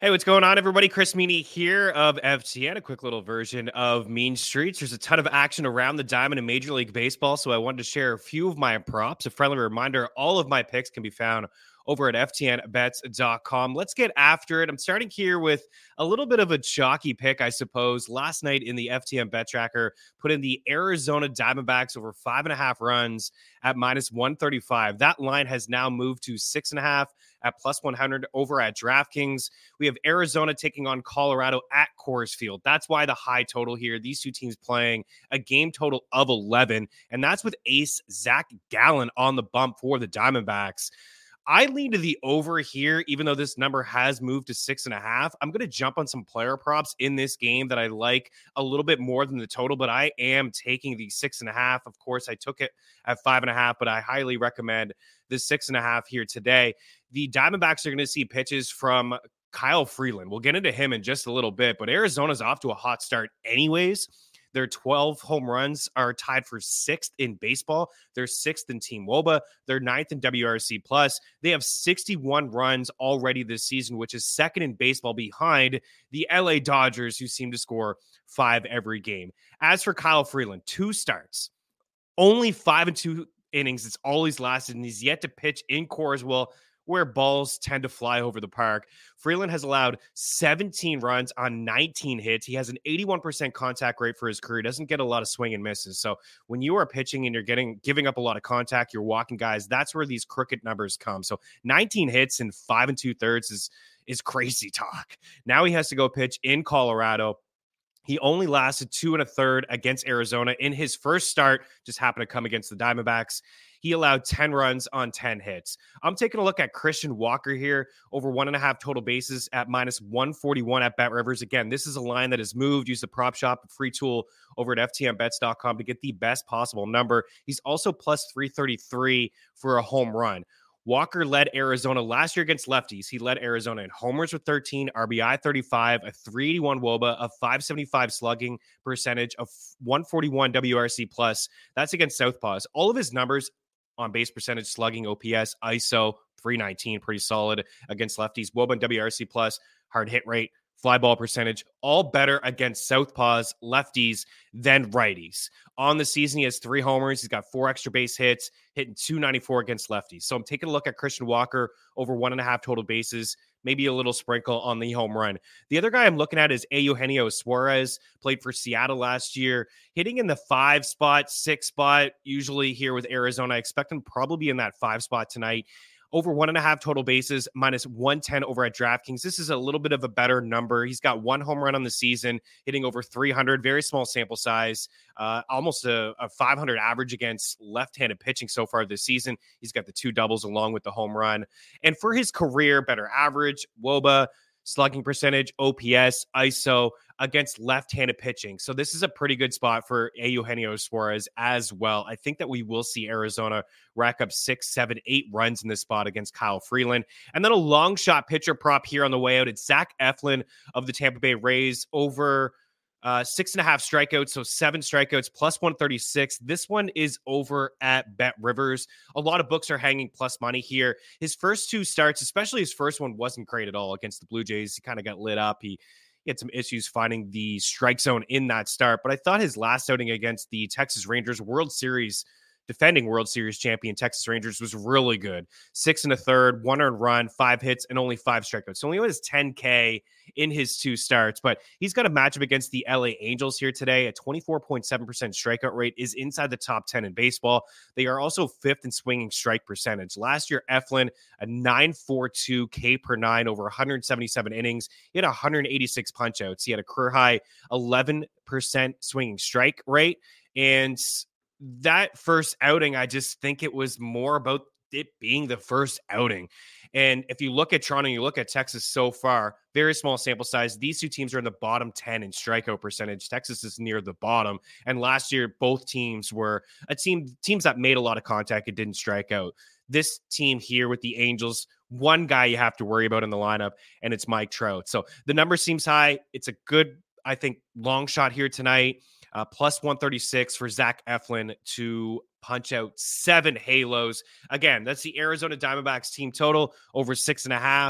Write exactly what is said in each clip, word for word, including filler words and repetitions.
Hey, what's going on, everybody? Chris Meany here of F T N, a quick little version of Mean Streets. There's a ton of action around the diamond in Major League Baseball, so I wanted to share a few of my props. A friendly reminder, all of my picks can be found over at F T N bets dot com. Let's get after it. I'm starting here with a little bit of a chalky pick, I suppose. Last night in the F T N Bet Tracker, put in the Arizona Diamondbacks over five and a half runs at minus one thirty-five. That line has now moved to six and a half at plus one hundred over at DraftKings. We have Arizona taking on Colorado at Coors Field. That's why the high total here. These two teams playing a game total of eleven, and that's with ace Zach Gallen on the bump for the Diamondbacks. I lean to the over here, even though this number has moved to six and a half. I'm going to jump on some player props in this game that I like a little bit more than the total, but I am taking the six and a half. Of course, I took it at five and a half, but I highly recommend the six and a half here today. The Diamondbacks are going to see pitches from Kyle Freeland. We'll get into him in just a little bit, but Arizona's off to a hot start anyways. Their twelve home runs are tied for sixth in baseball. They're sixth in Team WOBA. They're ninth in W R C plus. They have sixty-one runs already this season, which is second in baseball behind the L A Dodgers, who seem to score five every game. As for Kyle Freeland, two starts, only five and two innings. It's all he's lasted, and he's yet to pitch in Coors, well, where balls tend to fly over the park. Freeland has allowed seventeen runs on nineteen hits. He has an eighty-one percent contact rate for his career. He doesn't get a lot of swing and misses. So when you are pitching and you're getting giving up a lot of contact, you're walking guys, that's where these crooked numbers come. So nineteen hits in five and two thirds is, is crazy talk. Now he has to go pitch in Colorado. He only lasted two and a third against Arizona in his first start, just happened to come against the Diamondbacks. He allowed ten runs on ten hits. I'm taking a look at Christian Walker here, over one and a half total bases at minus one forty-one at BetRivers. Again, this is a line that has moved. Use the prop shop, free tool over at F T N bets dot com to get the best possible number. He's also plus three thirty-three for a home run. Walker led Arizona last year against lefties. He led Arizona in homers with thirteen, R B I thirty-five, a three eighty-one WOBA, a five seventy-five slugging percentage, of one forty-one W R C plus. That's against Southpaws. All of his numbers on base percentage, slugging, O P S, I S O, three nineteen, pretty solid against lefties. WOBA and W R C plus, hard hit rate, fly ball percentage, all better against Southpaws, lefties, than righties. On the season, he has three homers. He's got four extra base hits, hitting two ninety-four against lefties. So I'm taking a look at Christian Walker over one and a half total bases, maybe a little sprinkle on the home run. The other guy I'm looking at is Eugenio Suarez, played for Seattle last year, hitting in the five spot, six spot, usually here with Arizona. I expect him probably be in that five spot tonight. Over one and a half total bases, minus one ten over at DraftKings. This is a little bit of a better number. He's got one home run on the season, hitting over three hundred, very small sample size, uh, almost a, a five hundred average against left-handed pitching so far this season. He's got the two doubles along with the home run. And for his career, better average, WOBA, slugging percentage, O P S, I S O against left-handed pitching. So this is a pretty good spot for Eugenio Suarez as well. I think that we will see Arizona rack up six, seven, eight runs in this spot against Kyle Freeland. And then a long shot pitcher prop here on the way out. It's Zach Eflin of the Tampa Bay Rays over uh, six and a half strikeouts. So seven strikeouts plus one thirty-six. This one is over at BetRivers. A lot of books are hanging plus money here. His first two starts, especially his first one, wasn't great at all against the Blue Jays. He kind of got lit up. He He had some issues finding the strike zone in that start, but I thought his last outing against the Texas Rangers, World Series, defending World Series champion Texas Rangers, was really good. Six and a third, one earned run, five hits, and only five strikeouts. So he only has ten K in his two starts, but he's got a matchup against the L A Angels here today. A twenty-four point seven percent strikeout rate is inside the top ten in baseball. They are also fifth in swinging strike percentage. Last year, Eflin, a nine forty-two K per nine over one hundred seventy-seven innings. He had one hundred eighty-six punchouts. He had a career high eleven percent swinging strike rate. And that first outing, I just think it was more about it being the first outing. And if you look at Toronto, you look at Texas so far, very small sample size. These two teams are in the bottom ten in strikeout percentage. Texas is near the bottom. And last year, both teams were a team, teams that made a lot of contact and didn't strike out. This team here with the Angels, one guy you have to worry about in the lineup, and it's Mike Trout. So the number seems high. It's a good, I think, long shot here tonight. Uh, plus one thirty-six for Zach Eflin to punch out seven halos. Again, that's the Arizona Diamondbacks team total over six and a half.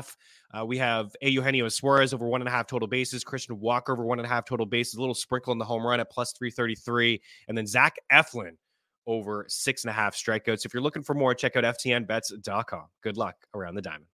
Uh, we have Eugenio Suarez over one and a half total bases, Christian Walker over one and a half total bases, a little sprinkle in the home run at plus three thirty-three, and then Zach Eflin over six and a half strikeouts. If you're looking for more, check out F T N bets dot com. Good luck around the diamond.